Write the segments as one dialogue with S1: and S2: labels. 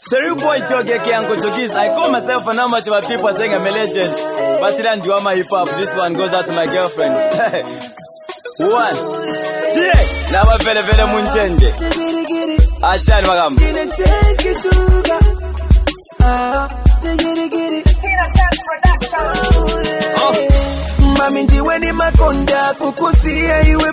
S1: Sorry boy Joge Kiango Jogis. I call myself an amateur, but people saying I'm a legend. But then do my hip hop. This one goes out to my girlfriend. One. Yeah. Now I feel very munchende. Achani magam.
S2: Mami ndiwe ni makonda kukusia iwe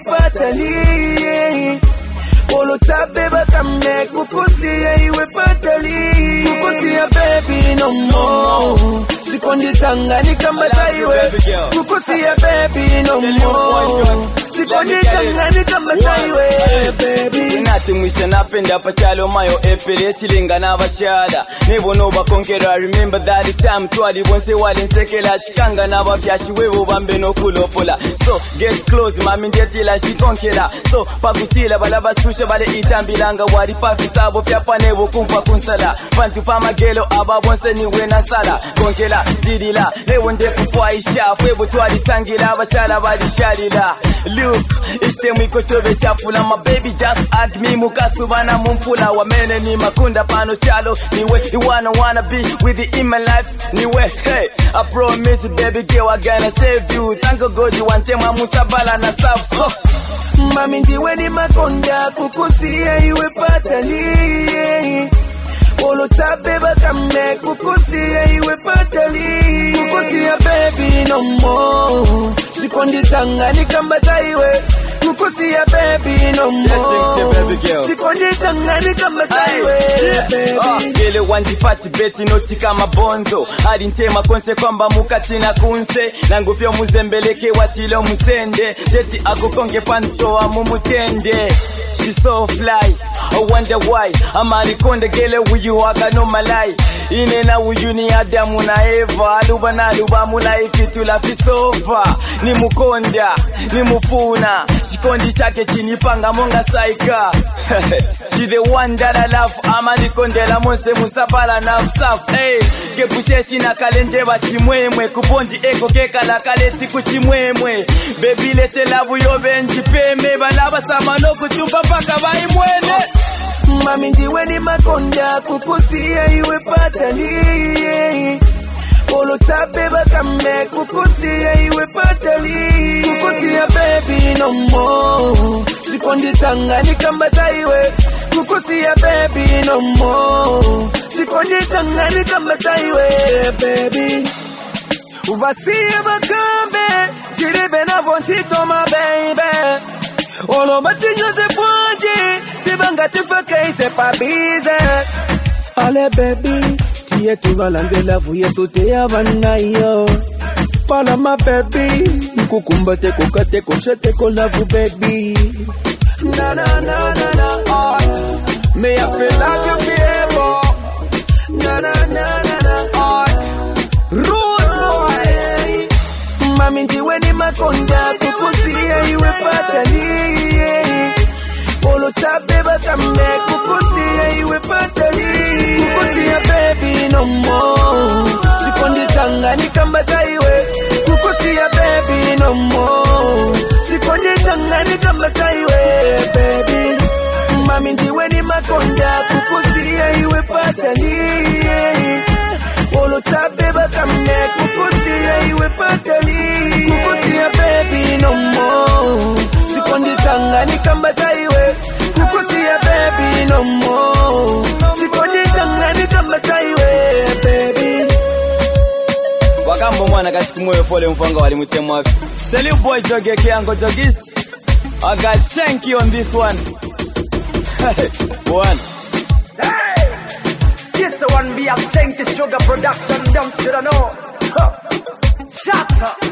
S2: patali. Olo tabeba kamne kukusia iwe patali. Kukusia baby no more. Sikondi tangani kama taiwe. Kukusia baby no more. Sikondi tangani kama taiwe baby.
S1: Nothing we should happen da pachalo mayo epele chilinga na bashada. Nebo no bakonkera. Remember that the time twali bonse wale nsekela chikanga na bafyashi wewe bambe no kulopola. So get close mami ndetila shikonkera. So pakutila balaba susha bale itambilanga wari pafi sabo fyapa nebo kumpa kunsala. Fantu pa magelo aba bonse ni wena sala. Konkela didila lewo ndefu fwa isha. Fwebo twali tangila bashala bali shalila. Look, ishte mwiko tobe chafula. My baby just add me mukasubana mumfula. Wamene ni makunda pano chalo. Niwe, you wanna be with it in my life. Niwe, hey, I promise baby girl I gonna save you. Thank God you want tema musabala na safu. So
S2: mami ndiwe ni makonda kukusia iwe patali. Olo tabeba kamne kukusia iwe patali. Kukusia baby no more. Sikondi tangani kama taiwe. Kukusia baby no more. Sikondi tangani kama taiwe baby.
S1: Gele wanjifati beti noti kama bonzo. Hadi ntema konse kwamba mukati na kunse. Nangufyo muzembeleke watilo musende. Deti agukonge pantoa mumutende. She's so fly, I wonder why. Amarikonde gele wuyu waga no malai. Inena wuyu ni Adamu na Eva. Aluba na aluba mula ifitu la pisova. Ni mukonda, ni mufuna. Shikondi chake chini panga monga saika. She the one that I love. Amarikonde la monse musapala na msaf. Hey, kepusheshi na kalenje wa chimwemwe. Kubondi eko keka la kaleti kuchimwemwe. Baby lete lavu yo benji peme. Balaba samano kuchumba paka vai mwene.
S2: Mami ndiwe ni makonda kukusia iwe patali. Olo tabeba kamne kukusia iwe patali. Kukusia baby no more. Sikondi tangani kama taiwe. Kukusia baby no more. Sikondi tangani kama taiwe baby. Uvasia bakambe kirebe na vontito ma baby. Olo batinyo se poje. Sibanga tifake se pa bize. Ale baby tiye tuvalangela vuye sote ya vanayo. Pala ma baby kukumbate kokate koshete ko love baby. Na na na na na. May I feel like you forever. Na na na na na. Rude boy. Mami ndiwe ni makonda kukusia iwe patali. Olo tabeba kamne kukusia iwe patali. Kukusia baby no more. Sikondi tangani kama taiwe. Kukusia baby no more. Sikondi tangani kama taiwe baby. Mami ndiwe ni makonda kukusia iwe patali. Olo tabeba kamne kukusia iwe patali. Kukusia baby no more. Sikondi tangani kama taiwe. Kukusia baby no more. Sikondi tangani kama taiwe baby.
S1: Wakambo mwana kashikumuwe fole mfanga wali mutemu wafi. Selu boy Joge Kiango Jogis. I got Shanky on this one. One.
S2: Hey! This one be a Shanky Sugar production. Them should know. Shut up.